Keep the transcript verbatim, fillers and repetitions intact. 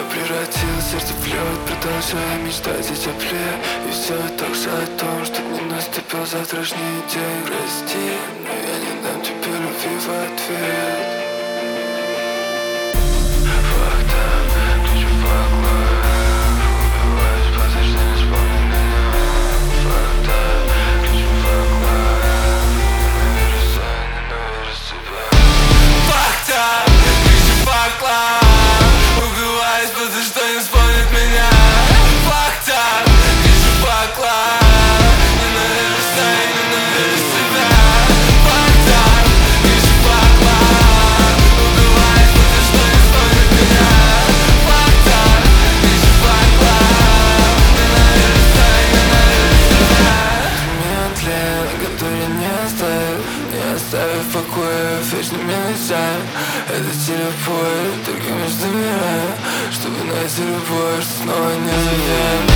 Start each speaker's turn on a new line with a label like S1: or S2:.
S1: превратил сердце в лед, продолжая мечтать о тепле. И все также о том, чтоб не наступил завтрашний день. Прости, но я не дам тебе любви в ответ. Оставив в покое вечными ночами. Это телепорт только между мирами, чтобы найти любовь, что снова не завянет.